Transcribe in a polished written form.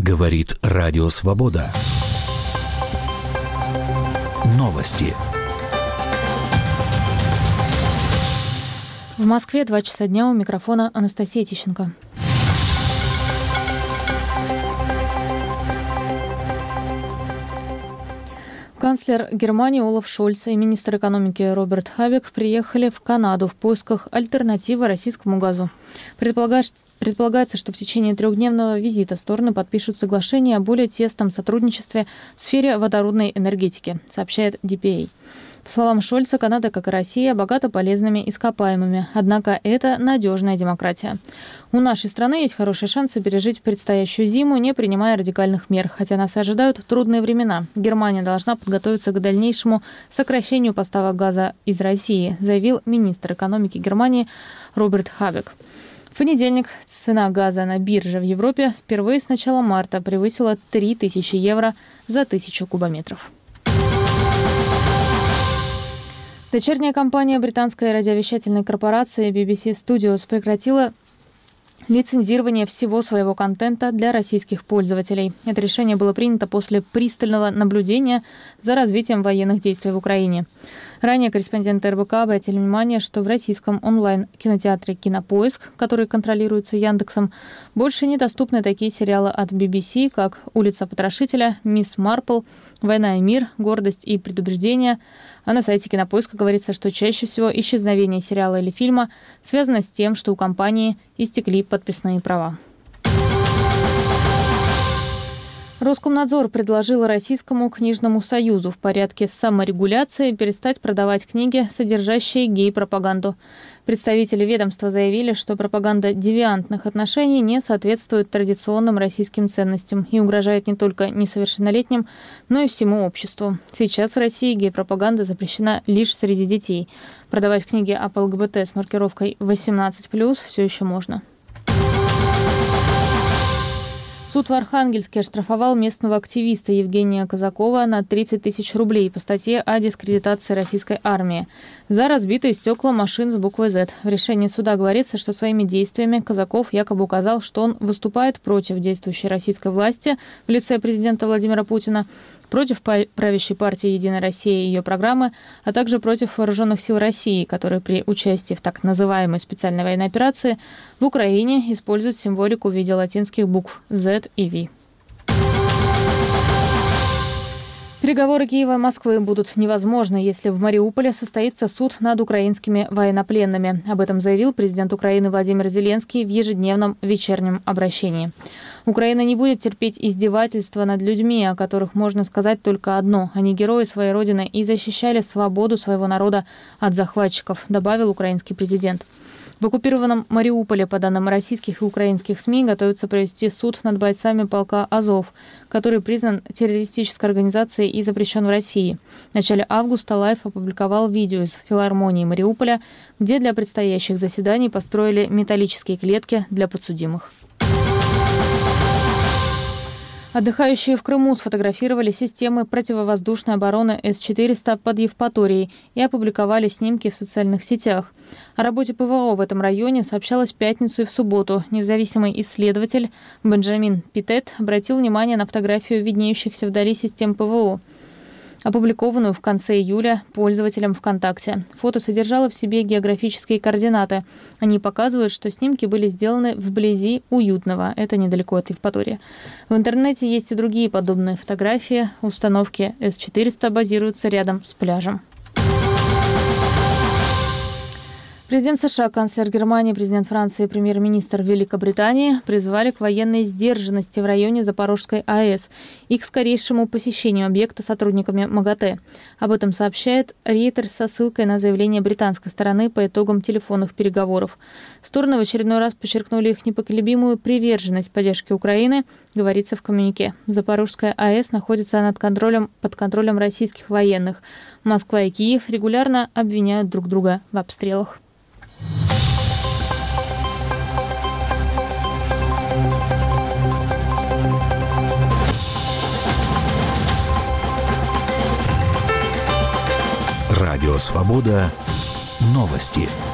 Говорит Радио Свобода. Новости. В Москве 2 часа дня, у микрофона Анастасия Тищенко. Канцлер Германии Олаф Шольц и министр экономики Роберт Хабек приехали в Канаду в поисках альтернативы российскому газу. Предполагается, что в течение 3-дневного визита стороны подпишут соглашение о более тесном сотрудничестве в сфере водородной энергетики, сообщает DPA. По словам Шольца, Канада, как и Россия, богата полезными ископаемыми, однако это надежная демократия. У нашей страны есть хорошие шансы пережить предстоящую зиму, не принимая радикальных мер, хотя нас ожидают трудные времена. Германия должна подготовиться к дальнейшему сокращению поставок газа из России, заявил министр экономики Германии Роберт Хабек. В понедельник цена газа на бирже в Европе впервые с начала марта превысила 3000 евро за 1000 кубометров. Дочерняя компания британской радиовещательной корпорации BBC Studios прекратила лицензирование всего своего контента для российских пользователей. Это решение было принято после пристального наблюдения за развитием военных действий в Украине. Ранее корреспонденты РБК обратили внимание, что в российском онлайн-кинотеатре «Кинопоиск», который контролируется Яндексом, больше недоступны такие сериалы от BBC, как «Улица потрошителя», «Мисс Марпл», «Война и мир», «Гордость и предубеждение». А на сайте «Кинопоиска» говорится, что чаще всего исчезновение сериала или фильма связано с тем, что у компании истекли подписные права. Роскомнадзор предложил Российскому книжному союзу в порядке саморегуляции перестать продавать книги, содержащие гей-пропаганду. Представители ведомства заявили, что пропаганда девиантных отношений не соответствует традиционным российским ценностям и угрожает не только несовершеннолетним, но и всему обществу. Сейчас в России гей-пропаганда запрещена лишь среди детей. Продавать книги об ЛГБТ с маркировкой 18+, все еще можно. Суд в Архангельске оштрафовал местного активиста Евгения Казакова на 30 тысяч рублей по статье о дискредитации российской армии за разбитые стекла машин с буквой «З». В решении суда говорится, что своими действиями Казаков якобы указал, что он выступает против действующей российской власти в лице президента Владимира Путина, против правящей партии «Единая Россия» и ее программы, а также против вооруженных сил России, которые при участии в так называемой специальной военной операции в Украине используют символику в виде латинских букв «З» и «В». Переговоры Киева и Москвы будут невозможны, если в Мариуполе состоится суд над украинскими военнопленными. Об этом заявил президент Украины Владимир Зеленский в ежедневном вечернем обращении. Украина не будет терпеть издевательства над людьми, о которых можно сказать только одно: они герои своей родины и защищали свободу своего народа от захватчиков, добавил украинский президент. В оккупированном Мариуполе, по данным российских и украинских СМИ, готовится провести суд над бойцами полка «Азов», который признан террористической организацией и запрещен в России. В начале августа Лайф опубликовал видео из филармонии Мариуполя, где для предстоящих заседаний построили металлические клетки для подсудимых. Отдыхающие в Крыму сфотографировали системы противовоздушной обороны С-400 под Евпаторией и опубликовали снимки в социальных сетях. О работе ПВО в этом районе сообщалось в пятницу и в субботу. Независимый исследователь Бенджамин Питет обратил внимание на фотографию виднеющихся вдали систем ПВО, опубликованную в конце июля пользователем ВКонтакте. Фото содержало в себе географические координаты. Они показывают, что снимки были сделаны вблизи Уютного. Это недалеко от Евпатории. В интернете есть и другие подобные фотографии. Установки С-400 базируются рядом с пляжем. Президент США, канцлер Германии, президент Франции и премьер-министр Великобритании призвали к военной сдержанности в районе Запорожской АЭС и к скорейшему посещению объекта сотрудниками МАГАТЭ. Об этом сообщает Reuters со ссылкой на заявление британской стороны по итогам телефонных переговоров. Стороны в очередной раз подчеркнули их непоколебимую приверженность поддержке Украины, говорится в коммюнике. Запорожская АЭС находится под контролем российских военных. Москва и Киев регулярно обвиняют друг друга в обстрелах. Радио Свобода. Новости.